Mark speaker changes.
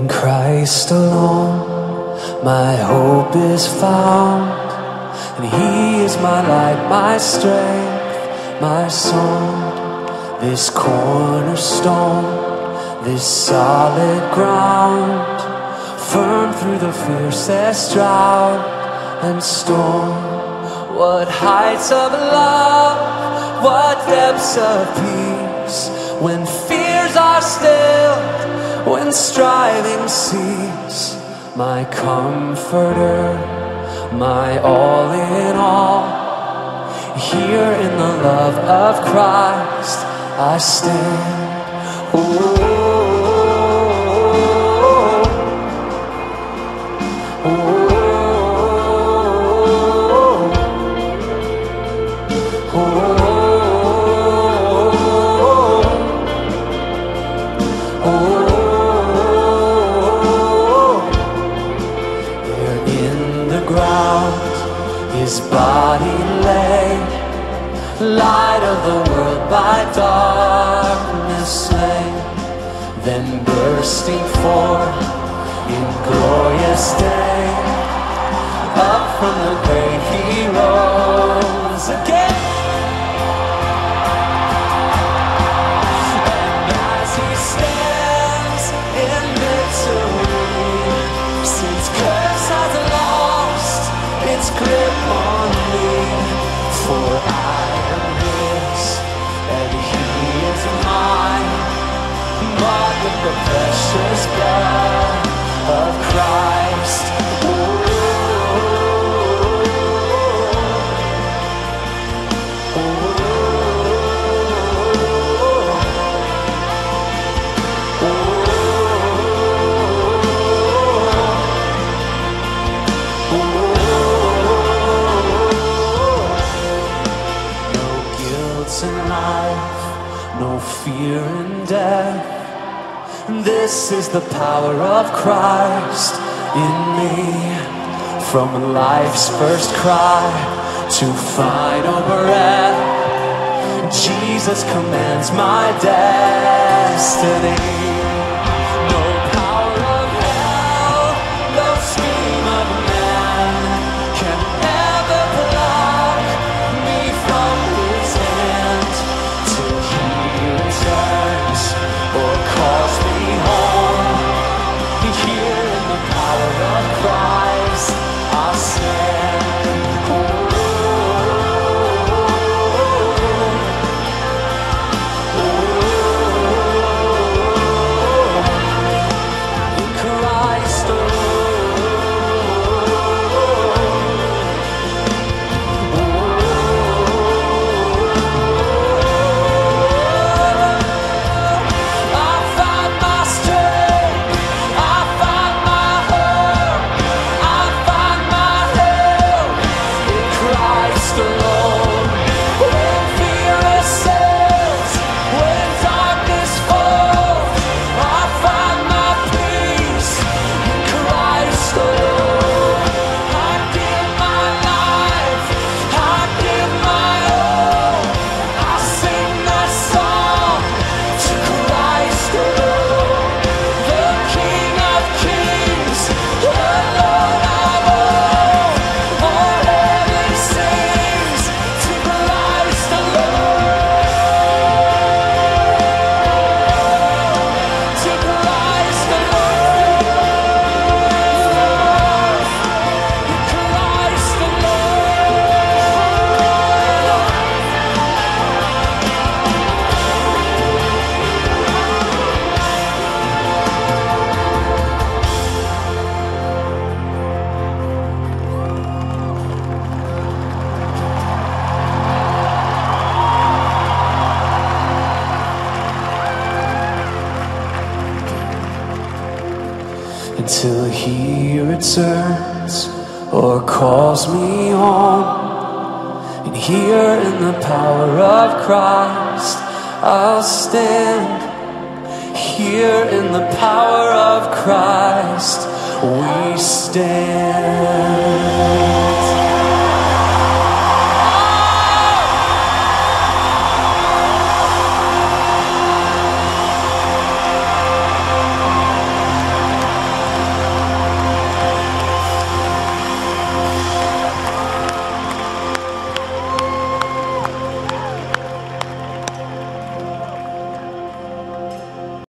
Speaker 1: Christ alone, my hope is found, and He is my light, my strength, my song. This cornerstone, this solid ground, firm through the fiercest drought and storm. What heights of love, what depths of peace, when fears are stilled, when striving cease. My comforter, my all in all, here in the love of Christ I stand. Oh, His body laid, light of the world by darkness slain, then bursting forth in glorious day, up from the grave He rose again. And as He stands in victory, since curse has lost its grip on me, for I am His and He is mine, bought with the precious blood of Christ. No fear in death. This is the power of Christ in me. From life's first cry to final breath, Jesus commands my destiny. No power of hell, no scheme of man can ever pluck me from His hand till He returns or calls me home. Here in the power of Christ I'll stand. In Christ until He returns or calls me home. And here in the power of Christ I'll stand. Here in the power of Christ we stand.